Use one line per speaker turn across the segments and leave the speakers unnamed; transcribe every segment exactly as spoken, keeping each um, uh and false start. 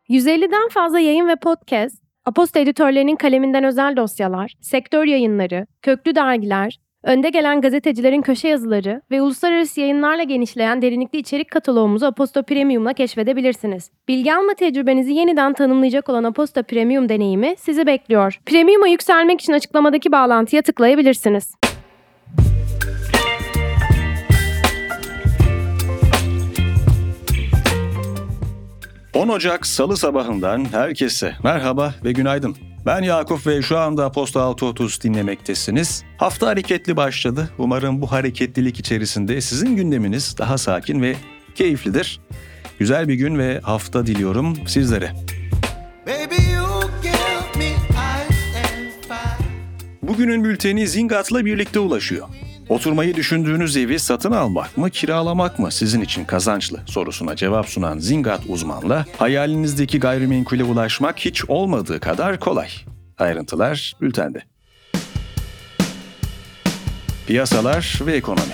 yüz elliden fazla yayın ve podcast, Aposto editörlerinin kaleminden özel dosyalar, sektör yayınları, köklü dergiler, önde gelen gazetecilerin köşe yazıları ve uluslararası yayınlarla genişleyen derinlikli içerik kataloğumuzu Aposto Premium'la keşfedebilirsiniz. Bilgi alma tecrübenizi yeniden tanımlayacak olan Aposto Premium deneyimi sizi bekliyor. Premium'a yükselmek için açıklamadaki bağlantıya tıklayabilirsiniz.
on Ocak Salı sabahından herkese merhaba ve günaydın. Ben Yakup ve şu anda Aposto altı otuz dinlemektesiniz. Hafta hareketli başladı. Umarım bu hareketlilik içerisinde sizin gündeminiz daha sakin ve keyiflidir. Güzel bir gün ve hafta diliyorum sizlere. Bugünün bülteni Zingat'la birlikte ulaşıyor. Oturmayı düşündüğünüz evi satın almak mı, kiralamak mı sizin için kazançlı sorusuna cevap sunan Zingat uzmanla hayalinizdeki gayrimenkule ulaşmak hiç olmadığı kadar kolay. Ayrıntılar bültende. Piyasalar ve ekonomi.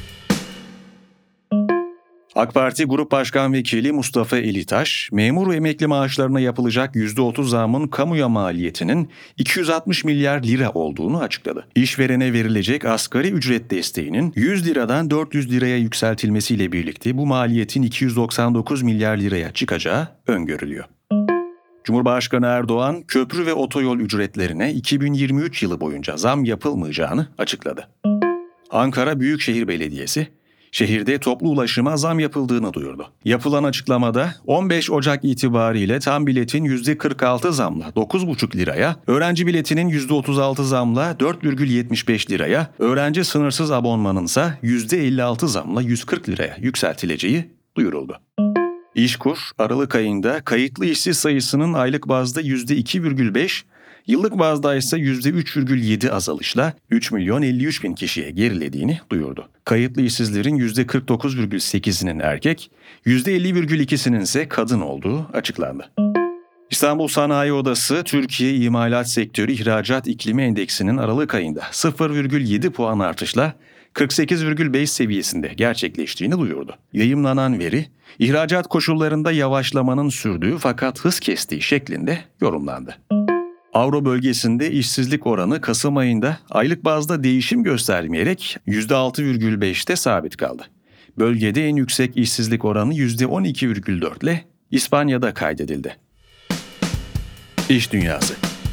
AK Parti Grup Başkan Vekili Mustafa Elitaş, memur ve emekli maaşlarına yapılacak yüzde otuz zamın kamuya maliyetinin iki yüz altmış milyar lira olduğunu açıkladı. İşverene verilecek asgari ücret desteğinin yüz liradan dört yüz liraya yükseltilmesiyle birlikte bu maliyetin iki yüz doksan dokuz milyar liraya çıkacağı öngörülüyor. Cumhurbaşkanı Erdoğan, köprü ve otoyol ücretlerine iki bin yirmi üç yılı boyunca zam yapılmayacağını açıkladı. Ankara Büyükşehir Belediyesi, şehirde toplu ulaşıma zam yapıldığını duyurdu. Yapılan açıklamada on beş Ocak itibariyle tam biletin yüzde kırk altı zamla dokuz buçuk liraya, öğrenci biletinin yüzde otuz altı zamla dört virgül yetmiş beş liraya, öğrenci sınırsız abonmanınsa yüzde elli altı zamla yüz kırk liraya yükseltileceği duyuruldu. İşkur, Aralık ayında kayıtlı işsiz sayısının aylık bazda yüzde iki virgül beş, yıllık bazda ise yüzde üç virgül yedi azalışla üç milyon elli üç bin kişiye gerilediğini duyurdu. Kayıtlı işsizlerin yüzde kırk dokuz virgül sekizinin erkek, yüzde elli virgül ikisinin ise kadın olduğu açıklandı. İstanbul Sanayi Odası, Türkiye İmalat Sektörü İhracat İklimi Endeksinin Aralık ayında sıfır virgül yedi puan artışla kırk sekiz virgül beş seviyesinde gerçekleştiğini duyurdu. Yayımlanan veri, ihracat koşullarında yavaşlamanın sürdüğü fakat hız kestiği şeklinde yorumlandı. Avro bölgesinde işsizlik oranı Kasım ayında aylık bazda değişim göstermeyerek yüzde altı virgül beşte sabit kaldı. Bölgede en yüksek işsizlik oranı yüzde on iki virgül dört ile İspanya'da kaydedildi. İş dünyası.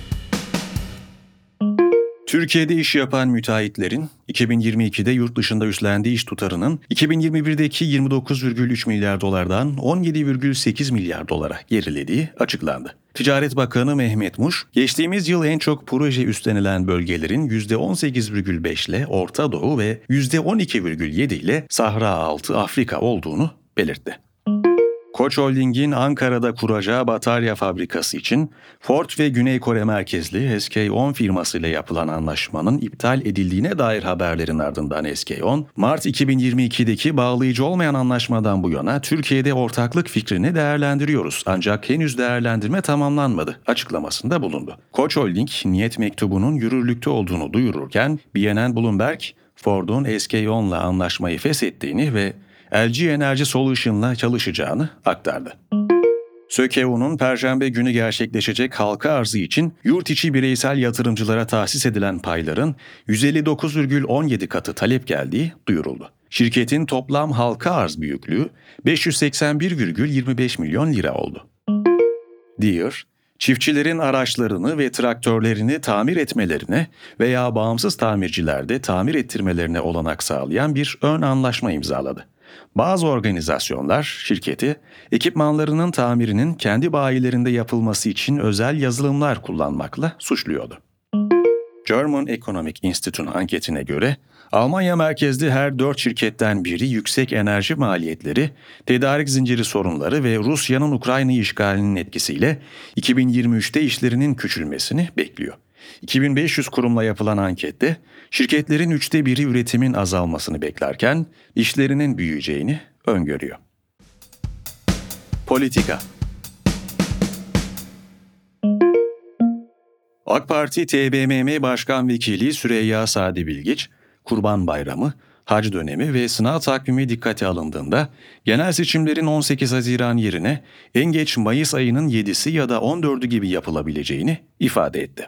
Türkiye'de iş yapan müteahhitlerin iki bin yirmi ikide yurt dışında üstlendiği iş tutarının iki bin yirmi birdeki yirmi dokuz virgül üç milyar dolardan on yedi virgül sekiz milyar dolara gerilediği açıklandı. Ticaret Bakanı Mehmet Muş, geçtiğimiz yıl en çok proje üstlenilen bölgelerin yüzde on sekiz virgül beş ile Orta Doğu ve yüzde on iki virgül yedi ile Sahra Altı Afrika olduğunu belirtti. Koç Holding'in Ankara'da kuracağı batarya fabrikası için Ford ve Güney Kore merkezli S K on firmasıyla yapılan anlaşmanın iptal edildiğine dair haberlerin ardından S K on, Mart iki bin yirmi ikideki bağlayıcı olmayan anlaşmadan bu yana Türkiye'de ortaklık fikrini değerlendiriyoruz ancak henüz değerlendirme tamamlanmadı açıklamasında bulundu. Koç Holding, niyet mektubunun yürürlükte olduğunu duyururken B N N Bloomberg, Ford'un S K on'la anlaşmayı feshettiğini ve L G Energy Solution'la çalışacağını aktardı. SÖKEV'nin Perşembe günü gerçekleşecek halka arzı için yurt içi bireysel yatırımcılara tahsis edilen payların yüz elli dokuz virgül on yedi katı talep geldiği duyuruldu. Şirketin toplam halka arz büyüklüğü beş yüz seksen bir virgül yirmi beş milyon lira oldu. Deere, çiftçilerin araçlarını ve traktörlerini tamir etmelerine veya bağımsız tamircilerde tamir ettirmelerine olanak sağlayan bir ön anlaşma imzaladı. Bazı organizasyonlar şirketi, ekipmanlarının tamirinin kendi bayilerinde yapılması için özel yazılımlar kullanmakla suçluyordu. German Economic Institute'un anketine göre, Almanya merkezli her dört şirketten biri yüksek enerji maliyetleri, tedarik zinciri sorunları ve Rusya'nın Ukrayna'yı işgalinin etkisiyle iki bin yirmi üçte işlerinin küçülmesini bekliyor. iki bin beş yüz kurumla yapılan ankette şirketlerin üçte biri üretimin azalmasını beklerken işlerinin büyüyeceğini öngörüyor. Politika. AK Parti T B M M Başkan Vekili Süreyya Sadi Bilgiç, Kurban Bayramı, hac dönemi ve sınav takvimi dikkate alındığında genel seçimlerin on sekiz Haziran yerine en geç Mayıs ayının yedisi ya da on dördü gibi yapılabileceğini ifade etti.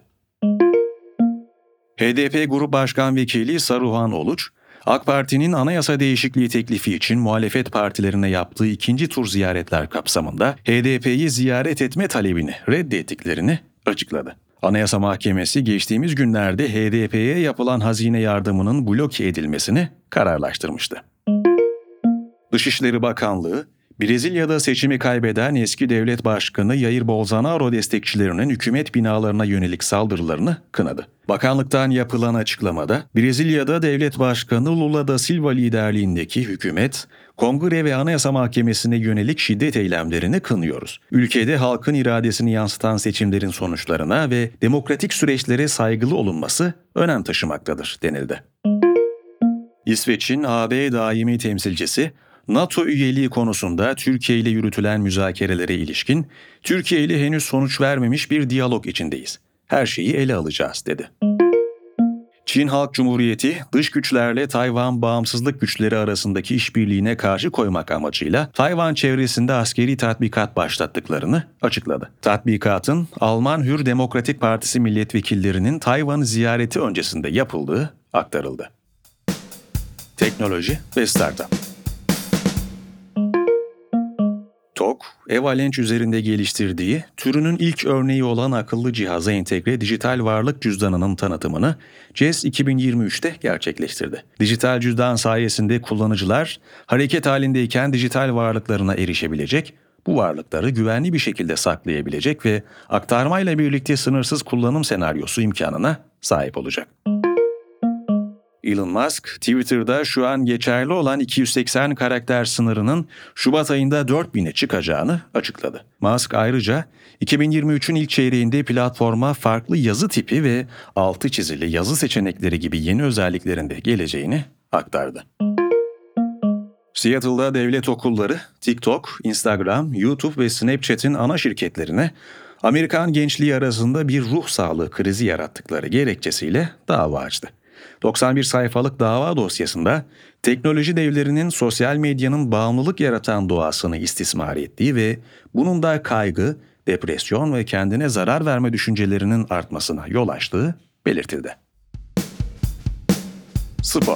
H D P Grup Başkan Vekili Saruhan Oluç, AK Parti'nin anayasa değişikliği teklifi için muhalefet partilerine yaptığı ikinci tur ziyaretler kapsamında H D P'yi ziyaret etme talebini reddettiklerini açıkladı. Anayasa Mahkemesi geçtiğimiz günlerde H D P'ye yapılan hazine yardımının bloke edilmesini kararlaştırmıştı. Dışişleri Bakanlığı, Brezilya'da seçimi kaybeden eski devlet başkanı Jair Bolsonaro destekçilerinin hükümet binalarına yönelik saldırılarını kınadı. Bakanlıktan yapılan açıklamada, Brezilya'da devlet başkanı Lula da Silva liderliğindeki hükümet, Kongre ve Anayasa Mahkemesi'ne yönelik şiddet eylemlerini kınıyoruz. Ülkede halkın iradesini yansıtan seçimlerin sonuçlarına ve demokratik süreçlere saygılı olunması önem taşımaktadır denildi. İsveç'in A B daimi temsilcisi, NATO üyeliği konusunda Türkiye ile yürütülen müzakerelere ilişkin, Türkiye ile henüz sonuç vermemiş bir diyalog içindeyiz. Her şeyi ele alacağız, dedi. Çin Halk Cumhuriyeti, dış güçlerle Tayvan bağımsızlık güçleri arasındaki işbirliğine karşı koymak amacıyla Tayvan çevresinde askeri tatbikat başlattıklarını açıkladı. Tatbikatın Alman Hür Demokratik Partisi milletvekillerinin Tayvan'ı ziyareti öncesinde yapıldığı aktarıldı. Teknoloji ve startup. T O G, Avalanche üzerinde geliştirdiği, türünün ilk örneği olan akıllı cihaza entegre dijital varlık cüzdanının tanıtımını C E S iki bin yirmi üçte gerçekleştirdi. Dijital cüzdan sayesinde kullanıcılar hareket halindeyken dijital varlıklarına erişebilecek, bu varlıkları güvenli bir şekilde saklayabilecek ve aktarmayla birlikte sınırsız kullanım senaryosu imkanına sahip olacak. Elon Musk, Twitter'da şu an geçerli olan iki yüz seksen karakter sınırının Şubat ayında dört bine çıkacağını açıkladı. Musk ayrıca iki bin yirmi üçün ilk çeyreğinde platforma farklı yazı tipi ve altı çizili yazı seçenekleri gibi yeni özelliklerin de geleceğini aktardı. Seattle'da devlet okulları, TikTok, Instagram, YouTube ve Snapchat'in ana şirketlerine Amerikan gençliği arasında bir ruh sağlığı krizi yarattıkları gerekçesiyle dava açtı. doksan bir sayfalık dava dosyasında teknoloji devlerinin sosyal medyanın bağımlılık yaratan doğasını istismar ettiği ve bunun da kaygı, depresyon ve kendine zarar verme düşüncelerinin artmasına yol açtığı belirtildi. Spor.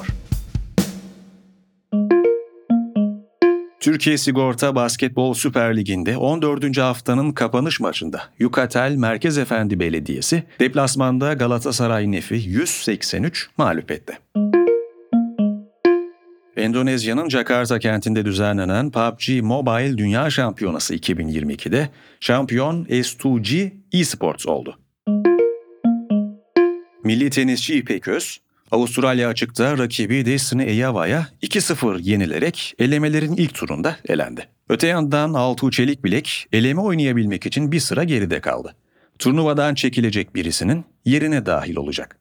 Türkiye Sigorta Basketbol Süper Ligi'nde on dördüncü haftanın kapanış maçında Yukatel Merkezefendi Belediyesi deplasmanda Galatasaray Nef'i yüz seksen üç mağlup etti. Endonezya'nın Jakarta kentinde düzenlenen P U B G Mobile Dünya Şampiyonası iki bin yirmi ikide şampiyon S iki G eSports oldu. Milli tenisçi İpek Öz, Avustralya açıkta rakibi Destiny Eyava'ya iki sıfır yenilerek elemelerin ilk turunda elendi. Öte yandan Altuğ Çelikbilek eleme oynayabilmek için bir sıra geride kaldı. Turnuvadan çekilecek birisinin yerine dahil olacak.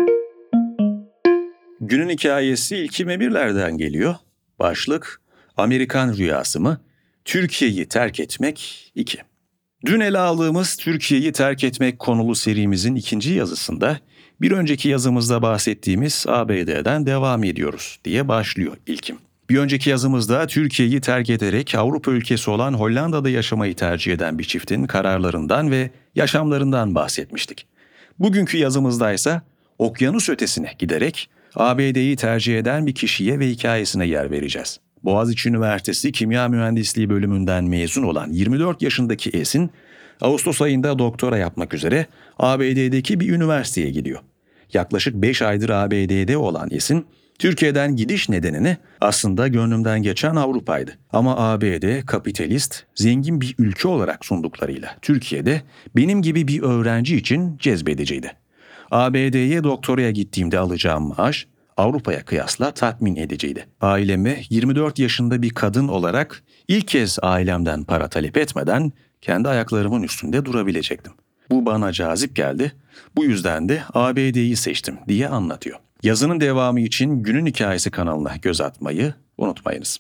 Günün hikayesi İlkim Emirler'den geliyor. Başlık, Amerikan rüyası mı? Türkiye'yi terk etmek iki. Dün ele aldığımız Türkiye'yi terk etmek konulu serimizin ikinci yazısında bir önceki yazımızda bahsettiğimiz A B D'den devam ediyoruz diye başlıyor İlkim. Bir önceki yazımızda Türkiye'yi terk ederek Avrupa ülkesi olan Hollanda'da yaşamayı tercih eden bir çiftin kararlarından ve yaşamlarından bahsetmiştik. Bugünkü yazımızda ise okyanus ötesine giderek A B D'yi tercih eden bir kişiye ve hikayesine yer vereceğiz. Boğaziçi Üniversitesi Kimya Mühendisliği bölümünden mezun olan yirmi dört yaşındaki Esin, Ağustos ayında doktora yapmak üzere A B D'deki bir üniversiteye gidiyor. Yaklaşık beş aydır A B D'de olan Esin, Türkiye'den gidiş nedenini aslında gönlümden geçen Avrupa'ydı. Ama A B D kapitalist, zengin bir ülke olarak sunduklarıyla Türkiye'de benim gibi bir öğrenci için cezbediciydi. A B D'ye doktoraya gittiğimde alacağım maaş Avrupa'ya kıyasla tatmin ediciydi. Aileme yirmi dört yaşında bir kadın olarak ilk kez ailemden para talep etmeden kendi ayaklarımın üstünde durabilecektim. Bu bana cazip geldi. Bu yüzden de A B D'yi seçtim diye anlatıyor. Yazının devamı için Günün Hikayesi kanalına göz atmayı unutmayınız.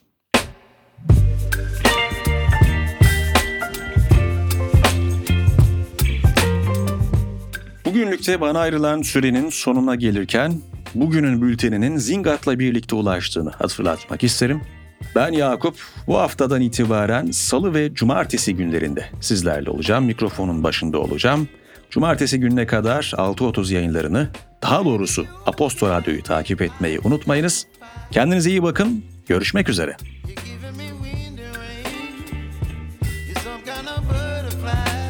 Bugünlük de bana ayrılan sürenin sonuna gelirken bugünün bülteninin Zingat'la birlikte ulaştığını hatırlatmak isterim. Ben Yakup, bu haftadan itibaren salı ve cumartesi günlerinde sizlerle olacağım, mikrofonun başında olacağım. Cumartesi gününe kadar altı otuz yayınlarını, daha doğrusu Aposto Radyo'yu takip etmeyi unutmayınız. Kendinize iyi bakın, görüşmek üzere.
You're giving me wind and rain. You're some kind of butterfly.